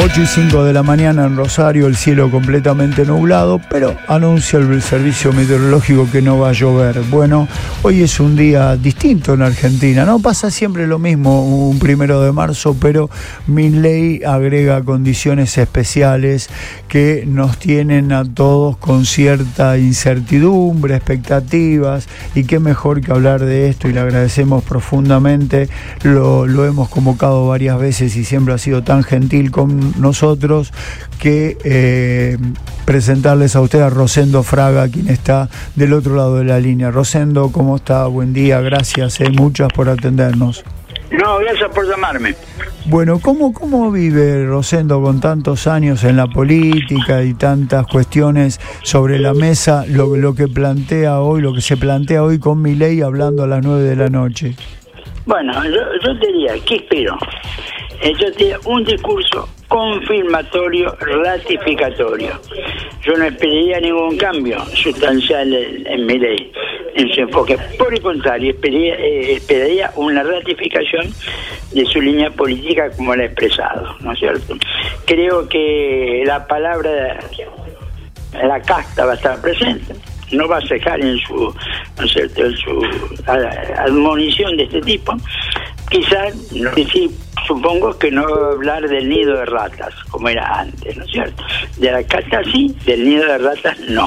8:05 de la mañana en Rosario, el cielo completamente nublado, pero anuncia el servicio meteorológico que no va a llover. Bueno, hoy es un día distinto en Argentina, ¿no? Pasa siempre lo mismo un 1 de marzo, pero Milei agrega condiciones especiales que nos tienen a todos con cierta incertidumbre, expectativas, y qué mejor que hablar de esto, y le agradecemos profundamente. Lo hemos convocado varias veces y siempre ha sido tan gentil con nosotros que presentarles a usted a Rosendo Fraga, quien está del otro lado de la línea. Rosendo, ¿cómo está? Buen día, gracias, muchas por atendernos. No, gracias por llamarme. Bueno, ¿cómo vive Rosendo con tantos años en la política y tantas cuestiones sobre la mesa, lo que plantea hoy, lo que se plantea hoy con Milei hablando a las 9 de la noche? Bueno, yo te diría, ¿qué espero? Yo te diría un discurso confirmatorio, ratificatorio. Yo no esperaría ningún cambio sustancial en Milei, en su enfoque. Por el contrario, esperaría una ratificación de su línea política como la ha expresado, ¿no es cierto? Creo que la palabra, la casta va a estar presente. No va a cejar en su, ¿no es cierto?, en su admonición de este tipo. Quizás, sí, supongo que no va a hablar del nido de ratas, como era antes, ¿no es cierto? De la casta sí, del nido de ratas no.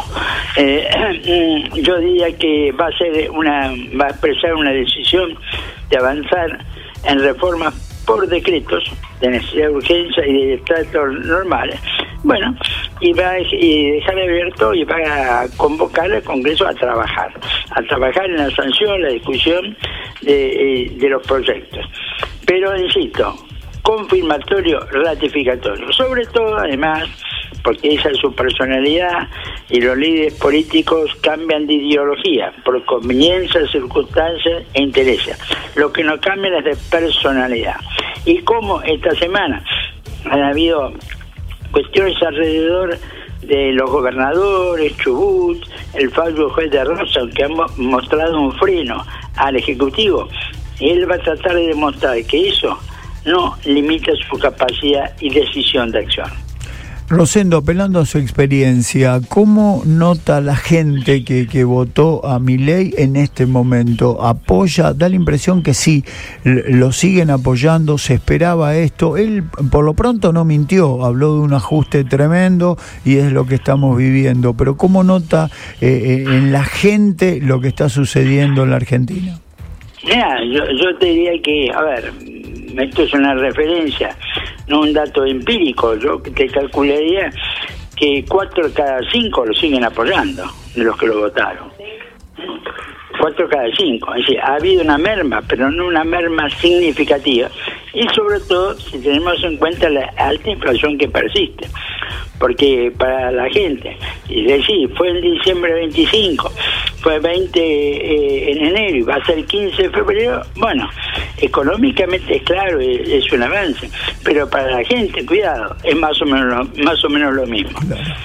Yo diría que va a expresar una decisión de avanzar en reformas por decretos de necesidad de urgencia y de tratos normales. Bueno, y dejar abierto y va a convocar al Congreso a trabajar en la sanción, la discusión de los proyectos. Pero, insisto, confirmatorio, ratificatorio. Sobre todo, además, porque esa es su personalidad y los líderes políticos cambian de ideología por conveniencia, circunstancias e intereses. Lo que no cambia es de personalidad. Y como esta semana han habido cuestiones alrededor de los gobernadores, Chubut, el fallo juez de Rosa, que han mostrado un freno al Ejecutivo, él va a tratar de demostrar que eso no limita su capacidad y decisión de acción. Rosendo, apelando a su experiencia, ¿cómo nota la gente que votó a Milei en este momento? ¿Apoya? Da la impresión que sí, lo siguen apoyando, se esperaba esto. Él, por lo pronto, no mintió, habló de un ajuste tremendo y es lo que estamos viviendo. Pero ¿cómo nota en la gente lo que está sucediendo en la Argentina? Mira, yo te diría que, a ver, esto es una referencia, no un dato empírico. Yo te calcularía que 4 de cada 5 lo siguen apoyando, de los que lo votaron. 4 de cada 5. Es decir, ha habido una merma, pero no una merma significativa. Y sobre todo, si tenemos en cuenta la alta inflación que persiste. Porque para la gente, y decir, fue en diciembre 25, fue 20 en enero y va a ser 15 de febrero, bueno, económicamente es claro, es un avance, pero para la gente, cuidado, es más o menos lo mismo.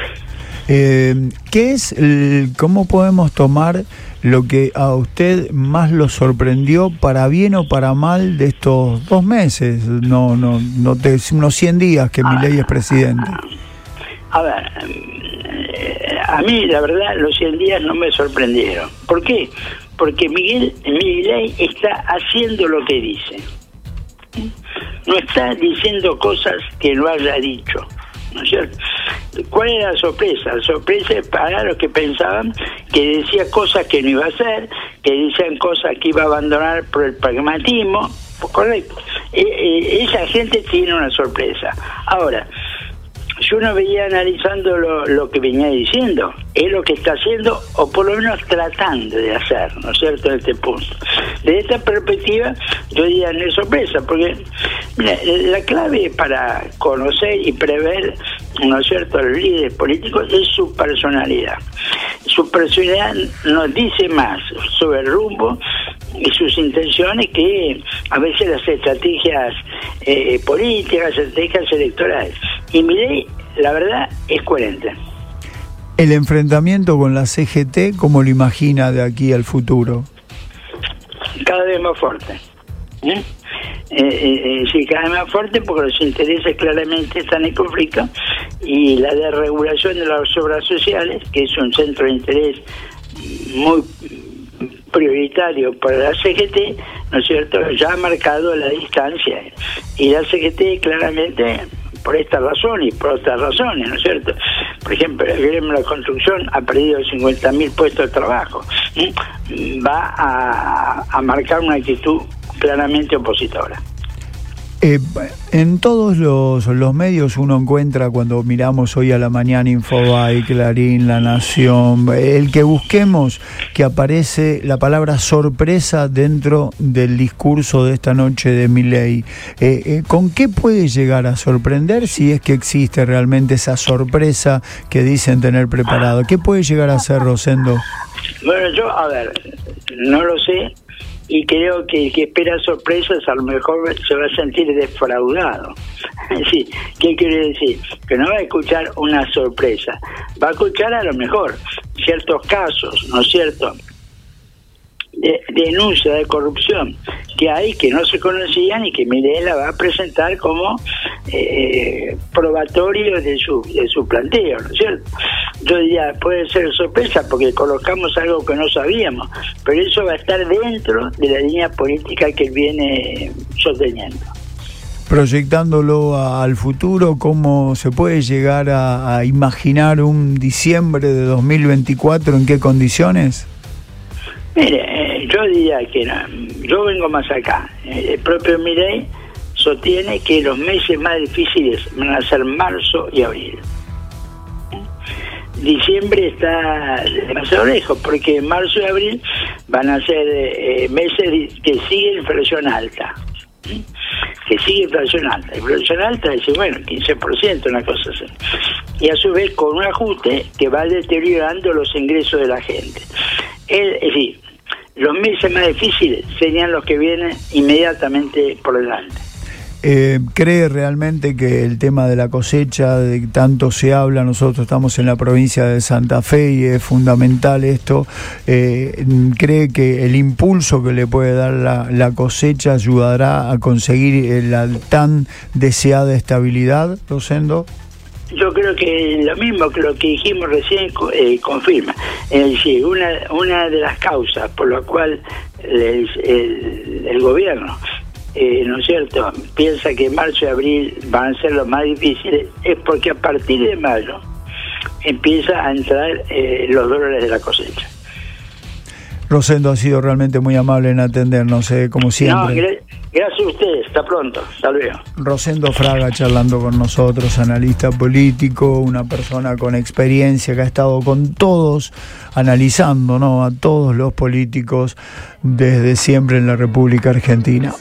¿Qué es, cómo podemos tomar lo que a usted más lo sorprendió, para bien o para mal, de estos 2 meses, unos 100 días que Milei es presidente? A ver, a mí la verdad los 100 días no me sorprendieron. ¿Por qué? Porque Milei está haciendo lo que dice. No está diciendo cosas que no haya dicho, ¿no es cierto? ¿Cuál era la sorpresa? La sorpresa es para los que pensaban que decía cosas que no iba a hacer, que decían cosas que iba a abandonar por el pragmatismo. Pues correcto. Esa gente tiene una sorpresa. Ahora, yo no veía analizando lo que venía diciendo, es lo que está haciendo, o por lo menos tratando de hacer, ¿no es cierto?, en este punto. Desde esta perspectiva, yo diría, no es sorpresa, porque mira, la clave para conocer y prever, ¿no es cierto?, a los líderes políticos es su personalidad. Su personalidad nos dice más sobre el rumbo y sus intenciones que a veces las estrategias políticas, estrategias electorales. Y Milei, la verdad, es coherente. ¿El enfrentamiento con la CGT, cómo lo imagina de aquí al futuro? Cada vez más fuerte. sí, cada vez más fuerte porque los intereses claramente están en conflicto y la desregulación de las obras sociales, que es un centro de interés muy prioritario para la CGT, ¿no es cierto?, ya ha marcado la distancia y la CGT claramente por esta razón y por otras razones, ¿no es cierto? Por ejemplo, el gremio de la construcción ha perdido 50.000 puestos de trabajo. Va a marcar una actitud claramente opositora. En todos los medios uno encuentra, cuando miramos hoy a la mañana Infobae, Clarín, La Nación, el que busquemos, que aparece la palabra sorpresa dentro del discurso de esta noche de Milei. ¿Con qué puede llegar a sorprender, si es que existe realmente esa sorpresa que dicen tener preparado? ¿Qué puede llegar a ser, Rosendo? Bueno, yo, a ver, no lo sé. Y creo que el que espera sorpresas a lo mejor se va a sentir defraudado. Sí, ¿qué quiere decir? Que no va a escuchar una sorpresa, va a escuchar a lo mejor ciertos casos, ¿no es cierto?, de denuncia de corrupción que hay, que no se conocían y que Milei la va a presentar como probatorio de su planteo, ¿no es cierto? Yo diría, puede ser sorpresa porque colocamos algo que no sabíamos, pero eso va a estar dentro de la línea política que él viene sosteniendo. Proyectándolo al futuro, ¿cómo se puede llegar a imaginar un diciembre de 2024? ¿En qué condiciones? Mire, yo diría que no, yo vengo más acá. El propio Milei sostiene que los meses más difíciles van a ser marzo y abril. Diciembre está demasiado lejos, porque marzo y abril van a ser meses que sigue inflación alta. Que sigue inflación alta. Inflación alta es, bueno, 15%, una cosa así. Y a su vez con un ajuste que va deteriorando los ingresos de la gente. Es decir, los meses más difíciles serían los que vienen inmediatamente por delante. ¿Cree realmente que el tema de la cosecha, de tanto se habla, nosotros estamos en la provincia de Santa Fe y es fundamental esto, cree que el impulso que le puede dar la cosecha ayudará a conseguir la tan deseada estabilidad, Rosendo? Yo creo que lo mismo que lo que dijimos recién confirma. Es decir, una de las causas por la cual el gobierno, ¿no es cierto?, piensa que marzo y abril van a ser los más difíciles, es porque a partir de mayo empieza a entrar los dólares de la cosecha. Rosendo, ha sido realmente muy amable en atendernos, como siempre. No, gracias a ustedes, hasta pronto, hasta luego. Rosendo Fraga charlando con nosotros, analista político, una persona con experiencia que ha estado con todos, analizando, ¿no?, a todos los políticos desde siempre en la República Argentina.